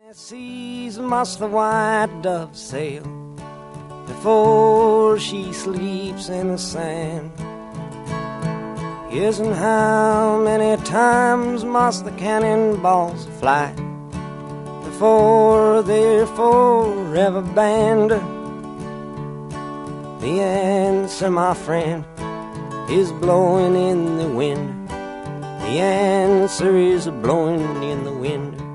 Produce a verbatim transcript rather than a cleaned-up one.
Seas must the white dove sail before she sleeps in the sand. Yes, and how many times must the cannonballs fly before they're forever banned? The answer, my friend, is blowing in the wind. The answer is blowing in the wind.